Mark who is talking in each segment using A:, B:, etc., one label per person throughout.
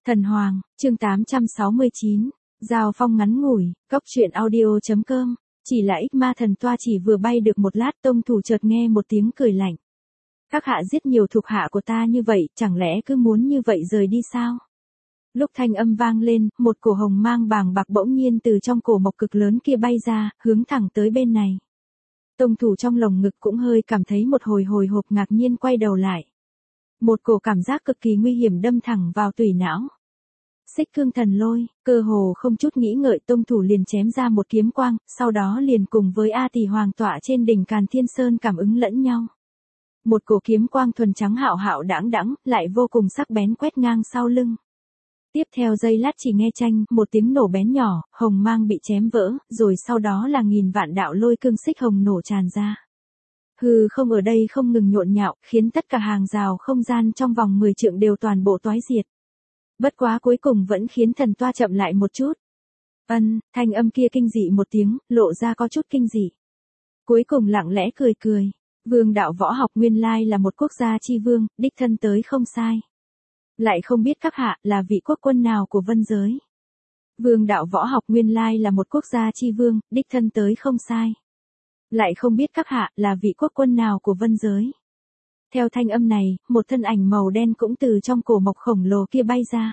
A: Thần Hoàng, chương 869, Giao phong ngắn ngủi, Cóc truyện audio.com, chỉ là ích ma thần toa chỉ vừa bay được một lát tông thủ chợt nghe một tiếng cười lạnh. Các hạ giết nhiều thuộc hạ của ta như vậy, chẳng lẽ cứ muốn như vậy rời đi sao? Lúc thanh âm vang lên, một cổ hồng mang bàng bạc bỗng nhiên từ trong cổ mộc cực lớn kia bay ra, hướng thẳng tới bên này. Tông thủ trong lồng ngực cũng hơi cảm thấy một hồi hộp ngạc nhiên quay đầu lại. Một cổ cảm giác cực kỳ nguy hiểm đâm thẳng vào tủy não. Xích cương thần lôi, cơ hồ không chút nghĩ ngợi tông thủ liền chém ra một kiếm quang, sau đó liền cùng với A Tỳ Hoàng tọa trên đỉnh Càn Thiên Sơn cảm ứng lẫn nhau. Một cổ kiếm quang thuần trắng hạo hạo đãng đãng, lại vô cùng sắc bén quét ngang sau lưng. Tiếp theo giây lát chỉ nghe chanh, một tiếng nổ bén nhỏ, hồng mang bị chém vỡ, rồi sau đó là nghìn vạn đạo lôi cương xích hồng nổ tràn ra. Hư không ở đây không ngừng nhộn nhạo, khiến tất cả hàng rào không gian trong vòng 10 trượng đều toàn bộ toái diệt. Bất quá cuối cùng vẫn khiến thần toa chậm lại một chút. Thanh âm kia kinh dị một tiếng, lộ ra có chút kinh dị. Cuối cùng lặng lẽ cười. Vương đạo võ học nguyên lai là một quốc gia chi vương, đích thân tới không sai. Lại không biết các hạ là vị quốc quân nào của vân giới. Vương đạo võ học nguyên lai là một quốc gia chi vương, đích thân tới không sai. Lại không biết các hạ là vị quốc quân nào của vân giới. Theo thanh âm này, một thân ảnh màu đen cũng từ trong cổ mộc khổng lồ kia bay ra.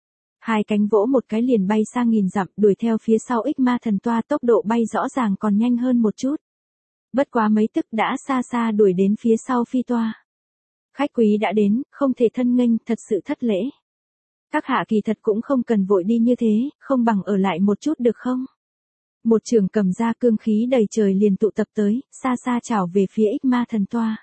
A: Hai cánh vỗ một cái liền bay sang nghìn dặm, đuổi theo phía sau ích ma thần toa, tốc độ bay rõ ràng còn nhanh hơn một chút. Bất quá mấy tức đã xa đuổi đến phía sau phi toa. Khách quý đã đến, không thể thân nghênh, thật sự thất lễ. Các hạ kỳ thật cũng không cần vội đi như thế, không bằng ở lại một chút được không? Một trường cầm ra cương khí đầy trời liền tụ tập tới, xa chảo về phía ích ma thần toa.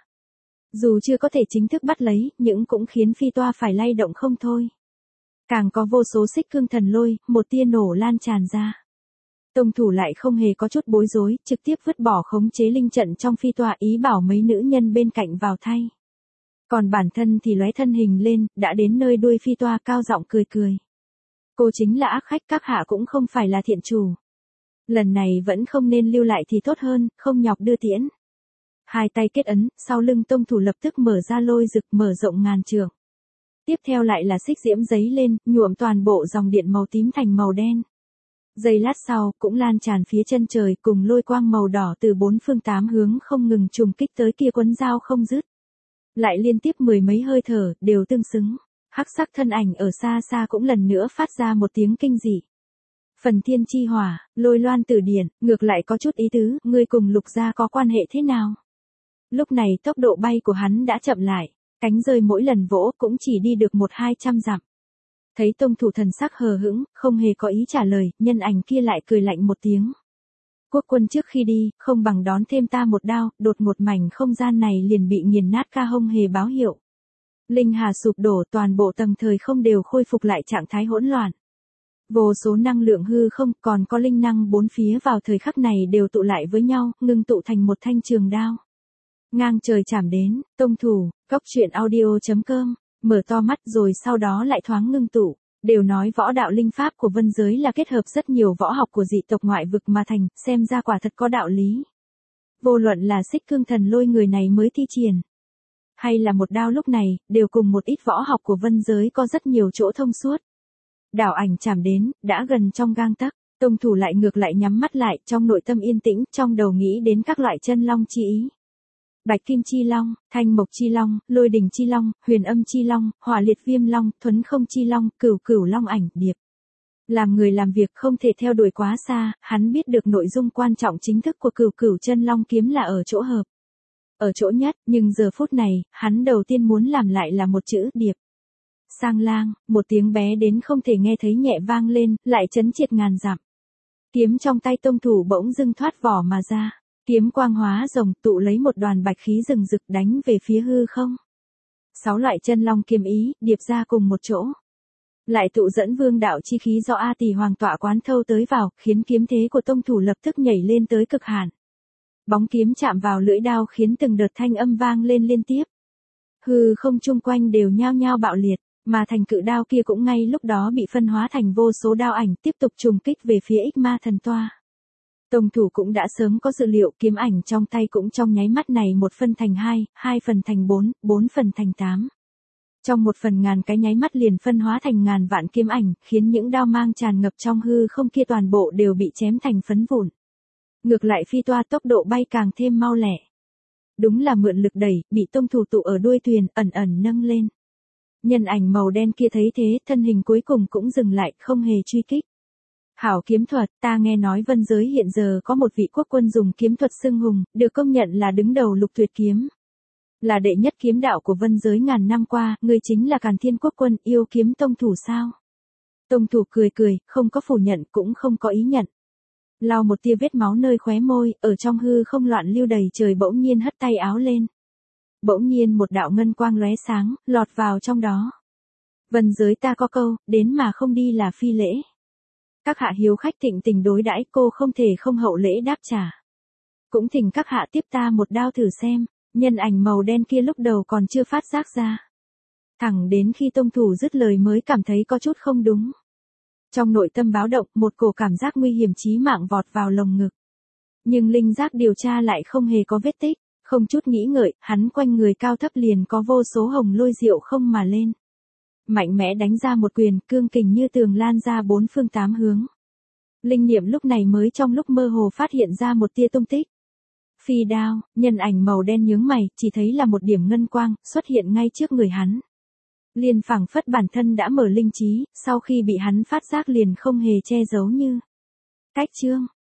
A: Dù chưa có thể chính thức bắt lấy, nhưng cũng khiến phi toa phải lay động không thôi. Càng có vô số xích cương thần lôi, một tia nổ lan tràn ra. Tông thủ lại không hề có chút bối rối, trực tiếp vứt bỏ khống chế linh trận trong phi toa, ý bảo mấy nữ nhân bên cạnh vào thay. Còn bản thân thì lóe thân hình lên, đã đến nơi đuôi phi toa, cao giọng cười. Cô chính là ác khách, các hạ cũng không phải là thiện chủ. Lần này vẫn không nên lưu lại thì tốt hơn, không nhọc đưa tiễn. Hai tay kết ấn, sau lưng tông thủ lập tức mở ra lôi rực, mở rộng ngàn trượng. Tiếp theo lại là xích diễm giấy lên, nhuộm toàn bộ dòng điện màu tím thành màu đen. Giây lát sau, cũng lan tràn phía chân trời, cùng lôi quang màu đỏ từ bốn phương tám hướng không ngừng trùng kích tới kia quấn dao không dứt. Lại liên tiếp mười mấy hơi thở, đều tương xứng. Hắc sắc thân ảnh ở xa cũng lần nữa phát ra một tiếng kinh dị. Phần thiên chi hỏa, lôi loan tử điển, ngược lại có chút ý tứ, ngươi cùng lục gia có quan hệ thế nào? Lúc này tốc độ bay của hắn đã chậm lại, cánh rơi mỗi lần vỗ cũng chỉ đi được 100-200 dặm. Thấy tông thủ thần sắc hờ hững, không hề có ý trả lời, nhân ảnh kia lại cười lạnh một tiếng. Quốc quân trước khi đi, không bằng đón thêm ta một đao, đột một mảnh không gian này liền bị nghiền nát, ca hông hề báo hiệu. Linh hà sụp đổ, toàn bộ tầng thời không đều khôi phục lại trạng thái hỗn loạn. Vô số năng lượng hư không, còn có linh năng bốn phía vào thời khắc này đều tụ lại với nhau, ngưng tụ thành một thanh trường đao. Ngang trời chạm đến, tông thủ, Cóc truyện audio.com, mở to mắt rồi sau đó lại thoáng ngưng tụ. Đều nói võ đạo linh pháp của vân giới là kết hợp rất nhiều võ học của dị tộc ngoại vực mà thành, xem ra quả thật có đạo lý. Vô luận là xích cương thần lôi người này mới thi triển, hay là một đao lúc này, đều cùng một ít võ học của vân giới có rất nhiều chỗ thông suốt. Đảo ảnh chạm đến, đã gần trong gang tấc, tông thủ lại ngược lại nhắm mắt lại, trong nội tâm yên tĩnh, trong đầu nghĩ đến các loại chân long chi ý. Bạch kim chi long, thanh mộc chi long, lôi đỉnh chi long, huyền âm chi long, hỏa liệt viêm long, thuấn không chi long, cửu long ảnh điệp. Làm người làm việc không thể theo đuổi quá xa, hắn biết được nội dung quan trọng chính thức của cửu chân long kiếm là ở chỗ hợp. Ở chỗ nhất, nhưng giờ phút này, hắn đầu tiên muốn làm lại là một chữ điệp. Sang lang, một tiếng bé đến không thể nghe thấy nhẹ vang lên, lại chấn triệt ngàn dặm. Kiếm trong tay tông thủ bỗng dưng thoát vỏ mà ra. Kiếm quang hóa rồng, tụ lấy một đoàn bạch khí rừng rực đánh về phía hư không. 6 loại chân long kiếm ý, điệp ra cùng một chỗ. Lại tụ dẫn vương đạo chi khí do A Tỳ Hoàng tọa quán thâu tới vào, khiến kiếm thế của tông thủ lập tức nhảy lên tới cực hạn. Bóng kiếm chạm vào lưỡi đao khiến từng đợt thanh âm vang lên liên tiếp. Hư không chung quanh đều nhao nhao bạo liệt, mà thành cự đao kia cũng ngay lúc đó bị phân hóa thành vô số đao ảnh, tiếp tục trùng kích về phía ích ma thần toa. Tông thủ cũng đã sớm có dự liệu, kiếm ảnh trong tay cũng trong nháy mắt này một phân thành 2, 2 phần thành 4, 4 phần thành 8. Trong một phần ngàn cái nháy mắt liền phân hóa thành ngàn vạn kiếm ảnh, khiến những đao mang tràn ngập trong hư không kia toàn bộ đều bị chém thành phấn vụn. Ngược lại phi toa tốc độ bay càng thêm mau lẹ. Đúng là mượn lực đẩy, bị tông thủ tụ ở đuôi thuyền, ẩn ẩn nâng lên. Nhân ảnh màu đen kia thấy thế, thân hình cuối cùng cũng dừng lại, không hề truy kích. Hảo kiếm thuật, ta nghe nói vân giới hiện giờ có một vị quốc quân dùng kiếm thuật xưng hùng, được công nhận là đứng đầu lục tuyệt kiếm. Là đệ nhất kiếm đạo của vân giới ngàn năm qua, người chính là Càn Thiên quốc quân, yêu kiếm tông thủ sao? Tông thủ cười cười, không có phủ nhận cũng không có ý nhận. Lau một tia vết máu nơi khóe môi, ở trong hư không loạn lưu đầy trời bỗng nhiên hất tay áo lên. Bỗng nhiên một đạo ngân quang lóe sáng, lọt vào trong đó. Vân giới ta có câu, đến mà không đi là phi lễ. Các hạ hiếu khách thịnh tình đối đãi, cô không thể không hậu lễ đáp trả. Cũng thỉnh các hạ tiếp ta một đao thử xem. Nhân ảnh màu đen kia lúc đầu còn chưa phát giác ra. Thẳng đến khi tông thủ dứt lời mới cảm thấy có chút không đúng. Trong nội tâm báo động, một cổ cảm giác nguy hiểm chí mạng vọt vào lồng ngực. Nhưng linh giác điều tra lại không hề có vết tích, không chút nghĩ ngợi, hắn quanh người cao thấp liền có vô số hồng lôi diệu không mà lên. Mạnh mẽ đánh ra một quyền, cương kình như tường lan ra bốn phương tám hướng. Linh niệm lúc này mới trong lúc mơ hồ phát hiện ra một tia tung tích. Phi đao, nhân ảnh màu đen nhướng mày, chỉ thấy là một điểm ngân quang, xuất hiện ngay trước người hắn. Liền phảng phất bản thân đã mở linh trí, sau khi bị hắn phát giác liền không hề che giấu như. Cách chương.